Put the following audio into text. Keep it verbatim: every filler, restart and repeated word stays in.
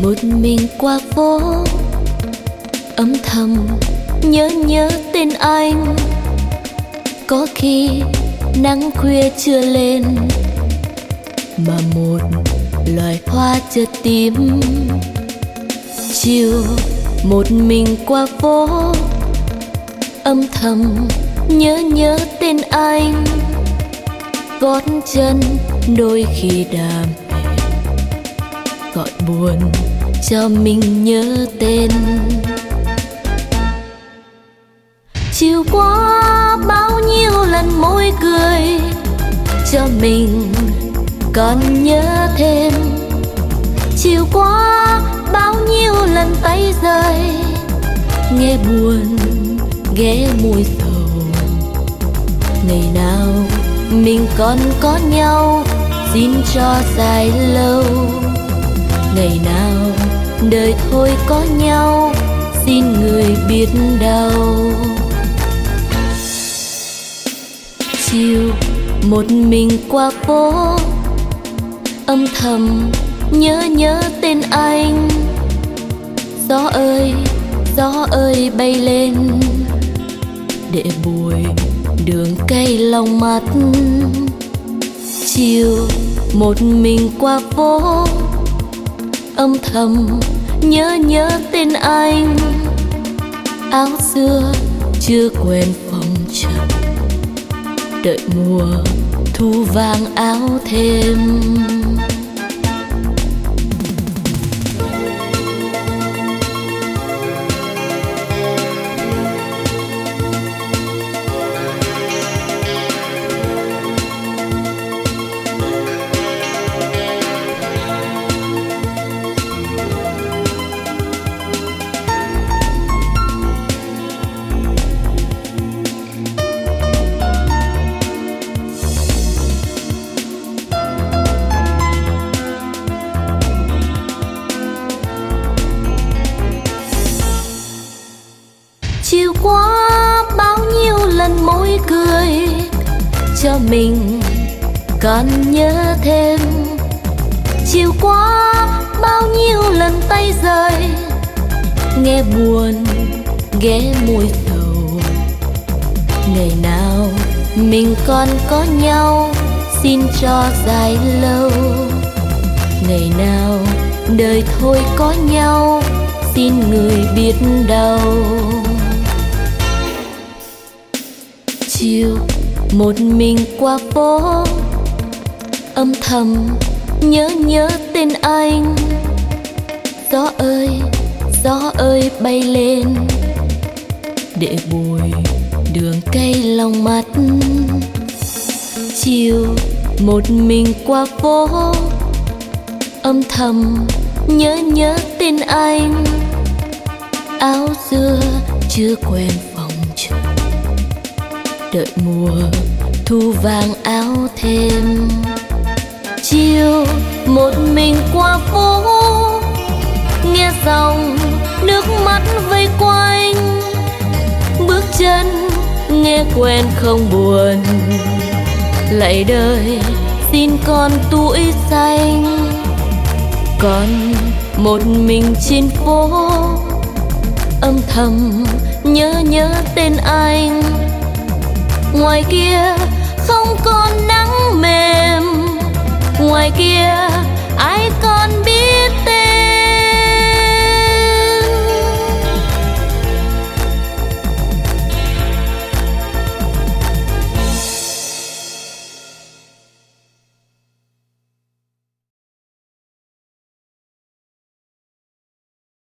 một mình qua phố, âm thầm nhớ nhớ tên anh. Có khi nắng khuya chưa lên mà một loài hoa chợt tím. Chiều một mình qua phố, âm thầm nhớ nhớ tên anh. Gót chân đôi khi đàm gọi buồn cho mình nhớ tên. Chiều qua bao nhiêu lần môi cười cho mình còn nhớ thêm. Chiều qua bao nhiêu lần tay rơi nghe buồn ghé mùi sầu. Ngày nào mình còn có nhau xin cho dài lâu. Ngày nào đời thôi có nhau xin người biết đâu. Chiều một mình qua phố, âm thầm nhớ nhớ tên anh. Gió ơi gió ơi bay lên để bụi đường cây lòng mắt. Chiều một mình qua phố, âm thầm nhớ nhớ tên anh. Áo xưa chưa quen phòng trần, đợi mùa thu vàng áo thêm. Chiều qua bao nhiêu lần môi cười cho mình còn nhớ thêm. Chiều qua bao nhiêu lần tay rơi nghe buồn ghé mùi sầu. Ngày nào mình còn có nhau xin cho dài lâu. Ngày nào đời thôi có nhau xin người biết đâu. Chiều một mình qua phố, âm thầm nhớ nhớ tên anh. Gió ơi gió ơi bay lên để bụi đường cây lòng mắt. Chiều một mình qua phố, âm thầm nhớ nhớ tên anh. Áo xưa chưa quen phòng trần, đợi mùa thu vàng áo thêm. Chiều một mình qua phố, nghe dòng nước mắt vây quanh. Bước chân nghe quen không buồn, lạy đời xin con tuổi xanh. Còn một mình trên phố, âm thầm nhớ nhớ tên anh. Ngoài kia không còn nắng mềm, ngoài kia ai còn biết